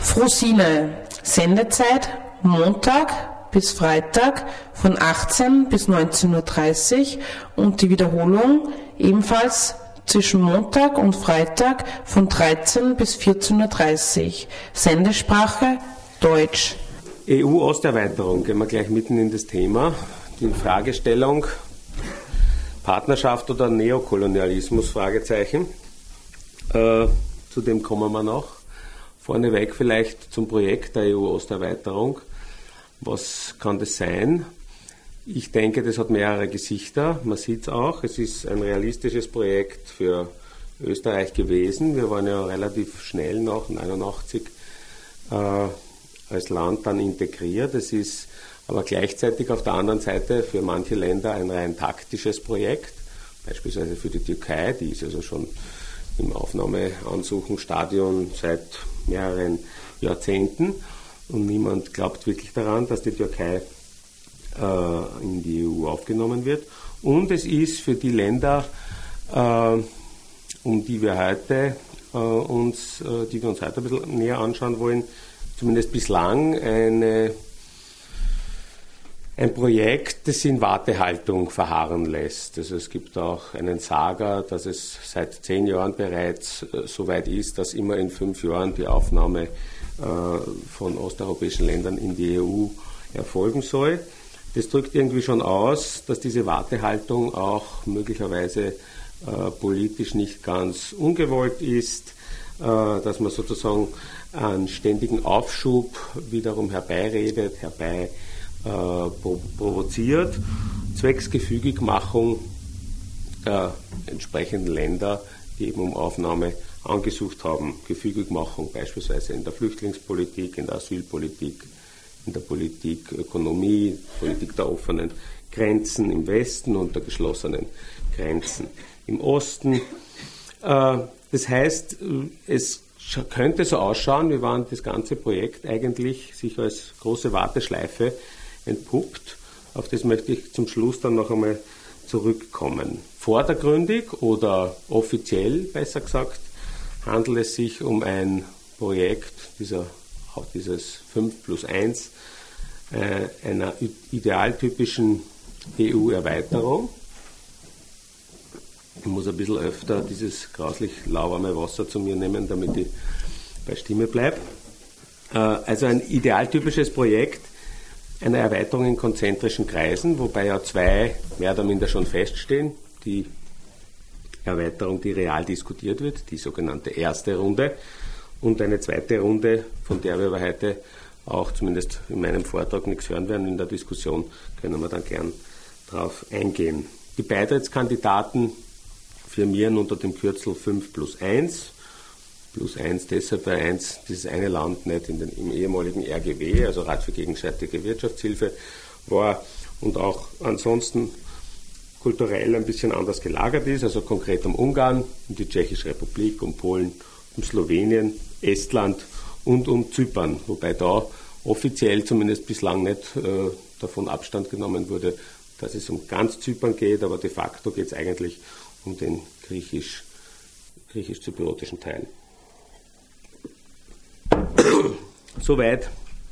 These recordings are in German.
Frosine, Sendezeit Montag bis Freitag von 18 bis 19:30 Uhr und die Wiederholung ebenfalls zwischen Montag und Freitag von 13 bis 14:30 Uhr. Sendesprache Deutsch. EU-Osterweiterung, gehen wir gleich mitten in das Thema. Die Fragestellung Partnerschaft oder Neokolonialismus, Fragezeichen. Zu dem kommen wir noch. Vorneweg vielleicht zum Projekt der EU-Osterweiterung. Was kann das sein? Ich denke, das hat mehrere Gesichter. Man sieht es auch. Es ist ein realistisches Projekt für Österreich gewesen. Wir waren ja relativ schnell nach 1989 als Land dann integriert. Es ist aber gleichzeitig auf der anderen Seite für manche Länder ein rein taktisches Projekt. Beispielsweise für die Türkei, die ist also schon im Aufnahmeansuchenstadion seit mehreren Jahrzehnten. Und niemand glaubt wirklich daran, dass die Türkei in die EU aufgenommen wird. Und es ist für die Länder, die wir uns heute ein bisschen näher anschauen wollen, zumindest bislang ein Projekt, das in Wartehaltung verharren lässt. Also es gibt auch einen Saga, dass es seit 10 Jahren bereits so weit ist, dass immer in 5 Jahren die Aufnahme von osteuropäischen Ländern in die EU erfolgen soll. Das drückt irgendwie schon aus, dass diese Wartehaltung auch möglicherweise politisch nicht ganz ungewollt ist, dass man sozusagen einen ständigen Aufschub wiederum herbeiredet, provoziert, zwecks Gefügigmachung der entsprechenden Länder, die eben um Aufnahme angesucht haben. Gefügigmachung beispielsweise in der Flüchtlingspolitik, in der Asylpolitik, in der Politik Ökonomie, Politik der offenen Grenzen im Westen und der geschlossenen Grenzen im Osten. Das heißt, es könnte so ausschauen, wie wenn das ganze Projekt eigentlich sich als große Warteschleife entpuppt. Auf das möchte ich zum Schluss dann noch einmal zurückkommen. Vordergründig oder offiziell, besser gesagt, handelt es sich um ein Projekt dieses 5+1, einer idealtypischen EU-Erweiterung. Ich muss ein bisschen öfter dieses grauslich lauwarme Wasser zu mir nehmen, damit ich bei Stimme bleibe. Also ein idealtypisches Projekt einer Erweiterung in konzentrischen Kreisen, wobei ja 2 mehr oder minder schon feststehen. Die Erweiterung, die real diskutiert wird, die sogenannte erste Runde, und eine zweite Runde, von der wir aber heute auch zumindest in meinem Vortrag nichts hören werden. In der Diskussion können wir dann gern drauf eingehen. Die Beitrittskandidaten firmieren unter dem Kürzel 5+1. +1 deshalb, weil dieses eine Land nicht im ehemaligen RGW, also Rat für gegenseitige Wirtschaftshilfe, war und auch ansonsten kulturell ein bisschen anders gelagert ist, also konkret um Ungarn, um die Tschechische Republik, um Polen, um Slowenien, Estland und um Zypern, wobei da offiziell zumindest bislang nicht davon Abstand genommen wurde, dass es um ganz Zypern geht, aber de facto geht es eigentlich um den griechisch-zypriotischen Teil. Soweit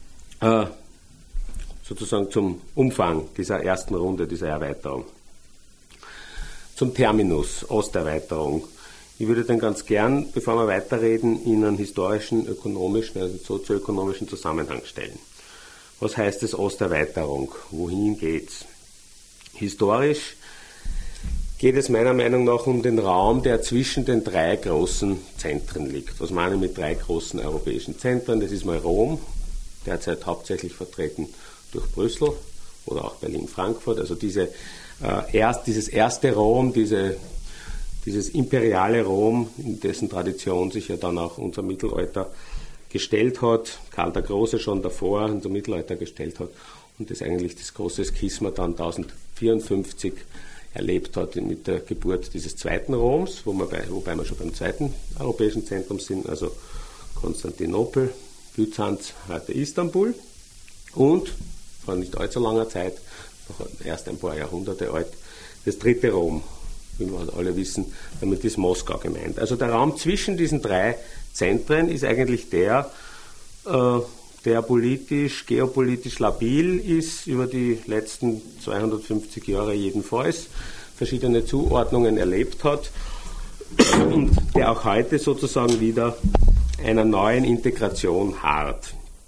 sozusagen zum Umfang dieser ersten Runde dieser Erweiterung. Zum Terminus Osterweiterung. Ich würde dann ganz gern, bevor wir weiterreden, in einen historischen, ökonomischen, also sozioökonomischen Zusammenhang stellen. Was heißt es Osterweiterung? Wohin geht's? Historisch geht es meiner Meinung nach um den Raum, der zwischen den 3 großen Zentren liegt. Was meine ich mit 3 großen europäischen Zentren? Das ist mal Rom, derzeit hauptsächlich vertreten durch Brüssel oder auch Berlin-Frankfurt. Also dieses erste Rom, dieses imperiale Rom, in dessen Tradition sich ja dann auch unser Mittelalter gestellt hat, Karl der Große schon davor unser Mittelalter gestellt hat und das eigentlich das große Schisma dann 1054 erlebt hat mit der Geburt dieses zweiten Roms, wobei wir schon beim zweiten europäischen Zentrum sind, also Konstantinopel, Byzanz, heute Istanbul und vor nicht allzu langer Zeit, noch erst ein paar Jahrhunderte alt, das dritte Rom, wie wir alle wissen, damit ist Moskau gemeint. Also der Raum zwischen diesen 3 Zentren ist eigentlich der, der geopolitisch labil ist, über die letzten 250 Jahre jedenfalls, verschiedene Zuordnungen erlebt hat und der auch heute sozusagen wieder einer neuen Integration harrt.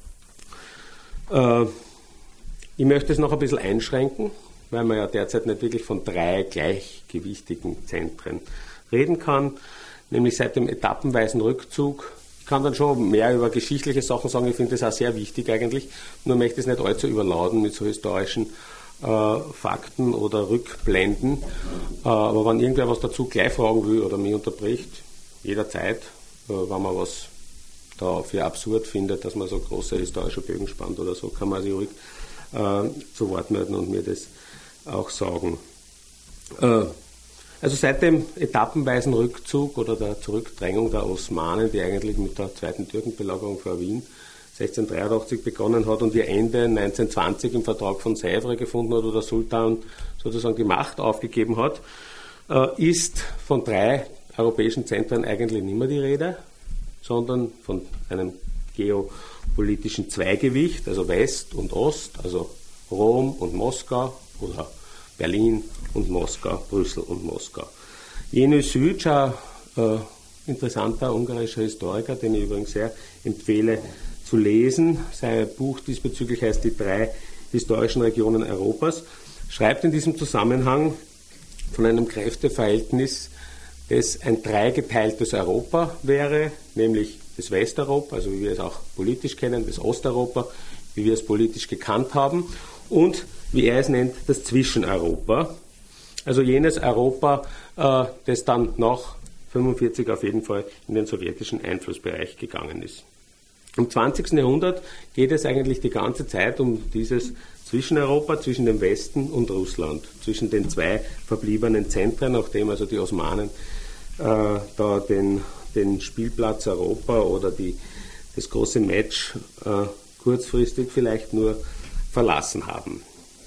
Ich möchte es noch ein bisschen einschränken, weil man ja derzeit nicht wirklich von 3 gleichgewichtigen Zentren reden kann, nämlich seit dem etappenweisen Rückzug. Ich kann dann schon mehr über geschichtliche Sachen sagen, ich finde das auch sehr wichtig eigentlich, nur möchte ich es nicht allzu überladen mit so historischen Fakten oder Rückblenden. Aber wenn irgendwer was dazu gleich fragen will oder mich unterbricht, jederzeit, wenn man was da für absurd findet, dass man so große historische Bögen spannt oder so, kann man sich ruhig zu Wort melden und mir das auch sagen. Also seit dem etappenweisen Rückzug oder der Zurückdrängung der Osmanen, die eigentlich mit der zweiten Türkenbelagerung vor Wien 1683 begonnen hat und ihr Ende 1920 im Vertrag von Sèvres gefunden hat, wo der Sultan sozusagen die Macht aufgegeben hat, ist von 3 europäischen Zentren eigentlich nicht mehr die Rede, sondern von einem geopolitischen Zweigewicht, also West und Ost, also Rom und Moskau oder Berlin und Moskau, Brüssel und Moskau. Jenő Szűcs, ein interessanter ungarischer Historiker, den ich übrigens sehr empfehle zu lesen, sein Buch diesbezüglich heißt Die 3 historischen Regionen Europas, schreibt in diesem Zusammenhang von einem Kräfteverhältnis, das ein 3-geteiltes Europa wäre, nämlich das Westeuropa, also wie wir es auch politisch kennen, das Osteuropa, wie wir es politisch gekannt haben, und wie er es nennt, das Zwischeneuropa, also jenes Europa, das dann nach 1945 auf jeden Fall in den sowjetischen Einflussbereich gegangen ist. Im 20. Jahrhundert geht es eigentlich die ganze Zeit um dieses Zwischeneuropa zwischen dem Westen und Russland, zwischen den 2 verbliebenen Zentren, nachdem also die Osmanen da den Spielplatz Europa oder das große Match kurzfristig vielleicht nur verlassen haben.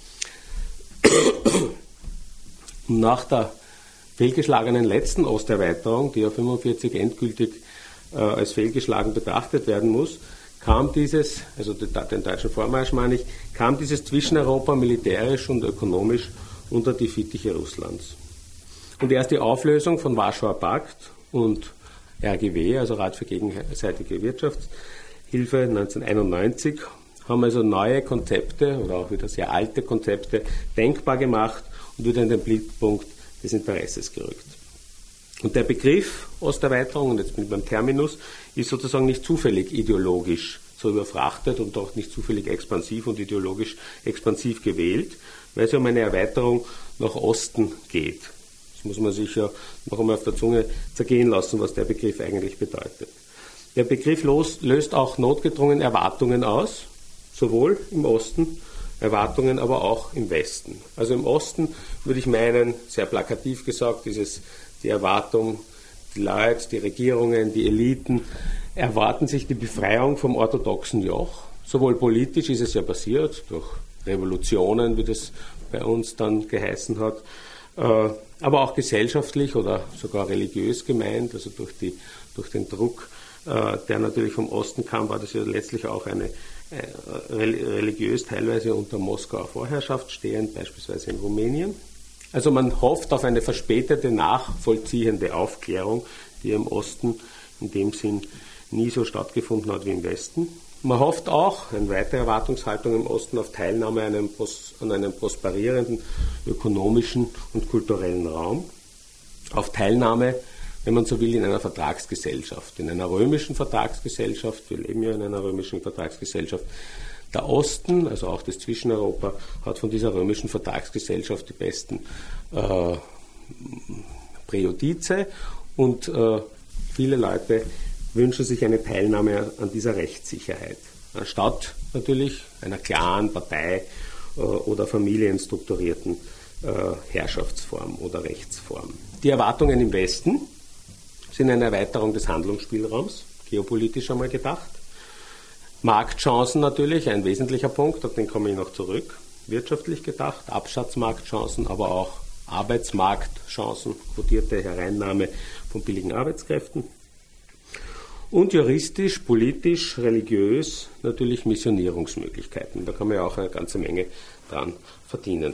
Nach der fehlgeschlagenen letzten Osterweiterung, die ja 1945 endgültig als fehlgeschlagen betrachtet werden muss, kam dieses, also den deutschen Vormarsch meine ich, kam dieses Zwischeneuropa militärisch und ökonomisch unter die Fittiche Russlands. Und erst die Auflösung von Warschauer Pakt und RGW, also Rat für gegenseitige Wirtschaftshilfe 1991, haben also neue Konzepte oder auch wieder sehr alte Konzepte denkbar gemacht und wieder in den Blickpunkt des Interesses gerückt. Und der Begriff Osterweiterung, und jetzt bin ich beim Terminus, ist sozusagen nicht zufällig ideologisch so überfrachtet und auch nicht zufällig expansiv und ideologisch expansiv gewählt, weil es um eine Erweiterung nach Osten geht. Das muss man sich ja noch einmal auf der Zunge zergehen lassen, was der Begriff eigentlich bedeutet. Der Begriff löst auch notgedrungen Erwartungen aus, sowohl im Osten, Erwartungen aber auch im Westen. Also im Osten würde ich meinen, sehr plakativ gesagt, die Erwartung, die Leute, die Regierungen, die Eliten erwarten sich die Befreiung vom orthodoxen Joch. Sowohl politisch ist es ja passiert, durch Revolutionen, wie das bei uns dann geheißen hat, aber auch gesellschaftlich oder sogar religiös gemeint, also durch den Druck, der natürlich vom Osten kam, war das ja letztlich auch eine religiös teilweise unter Moskauer Vorherrschaft stehend, beispielsweise in Rumänien. Also man hofft auf eine verspätete, nachvollziehende Aufklärung, die im Osten in dem Sinn nie so stattgefunden hat wie im Westen. Man hofft auch, eine weitere Erwartungshaltung im Osten, auf Teilnahme an einem prosperierenden ökonomischen und kulturellen Raum, auf Teilnahme, wenn man so will, in einer Vertragsgesellschaft, in einer römischen Vertragsgesellschaft. Wir leben ja in einer römischen Vertragsgesellschaft. Der Osten, also auch das Zwischeneuropa, hat von dieser römischen Vertragsgesellschaft die besten Präjudize und viele Leute wünschen sich eine Teilnahme an dieser Rechtssicherheit, anstatt natürlich einer klaren Partei oder familienstrukturierten Herrschaftsform oder Rechtsform. Die Erwartungen im Westen sind eine Erweiterung des Handlungsspielraums, geopolitisch einmal gedacht. Marktchancen natürlich, ein wesentlicher Punkt, auf den komme ich noch zurück, wirtschaftlich gedacht, Absatzmarktchancen, aber auch Arbeitsmarktchancen, quotierte Hereinnahme von billigen Arbeitskräften. Und juristisch, politisch, religiös natürlich Missionierungsmöglichkeiten. Da kann man ja auch eine ganze Menge dran verdienen.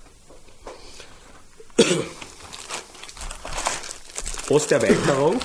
Osterweiterung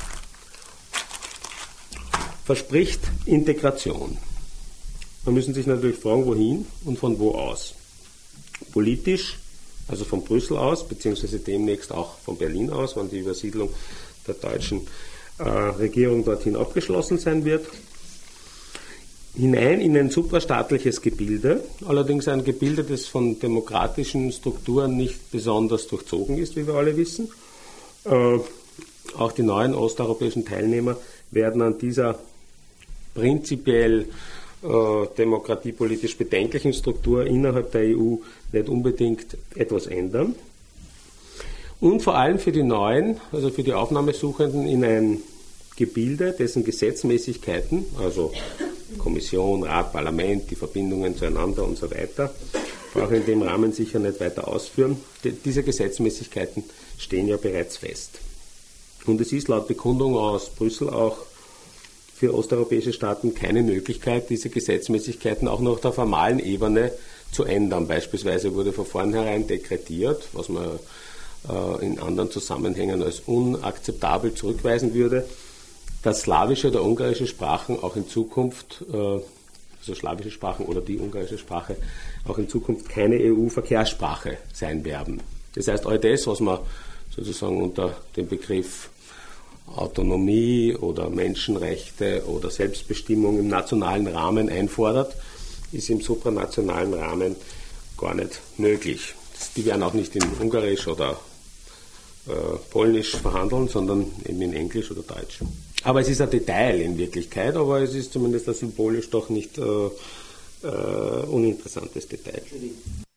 verspricht Integration. Man müssen sich natürlich fragen, wohin und von wo aus. Politisch, also von Brüssel aus, beziehungsweise demnächst auch von Berlin aus, wann die Übersiedlung der deutschen Regierung dorthin abgeschlossen sein wird. Hinein in ein suprastaatliches Gebilde, allerdings ein Gebilde, das von demokratischen Strukturen nicht besonders durchzogen ist, wie wir alle wissen. Auch die neuen osteuropäischen Teilnehmer werden an dieser prinzipiell demokratiepolitisch bedenklichen Struktur innerhalb der EU nicht unbedingt etwas ändern. Und vor allem für die Neuen, also für die Aufnahmesuchenden in ein Gebilde, dessen Gesetzmäßigkeiten, also Kommission, Rat, Parlament, die Verbindungen zueinander und so weiter, brauche ich in dem Rahmen sicher nicht weiter ausführen. Diese Gesetzmäßigkeiten stehen ja bereits fest. Und es ist laut Bekundung aus Brüssel auch für osteuropäische Staaten keine Möglichkeit, diese Gesetzmäßigkeiten auch noch auf der formalen Ebene zu ändern. Beispielsweise wurde von vornherein dekretiert, was man in anderen Zusammenhängen als unakzeptabel zurückweisen würde, dass slawische oder ungarische Sprachen auch in Zukunft, also slawische Sprachen oder die ungarische Sprache, auch in Zukunft keine EU-Verkehrssprache sein werden. Das heißt, all das, was man sozusagen unter dem Begriff Autonomie oder Menschenrechte oder Selbstbestimmung im nationalen Rahmen einfordert, ist im supranationalen Rahmen gar nicht möglich. Die werden auch nicht in Ungarisch oder Polnisch verhandeln, sondern eben in Englisch oder Deutsch. Aber es ist ein Detail in Wirklichkeit, aber es ist zumindest symbolisch doch nicht uninteressantes Detail.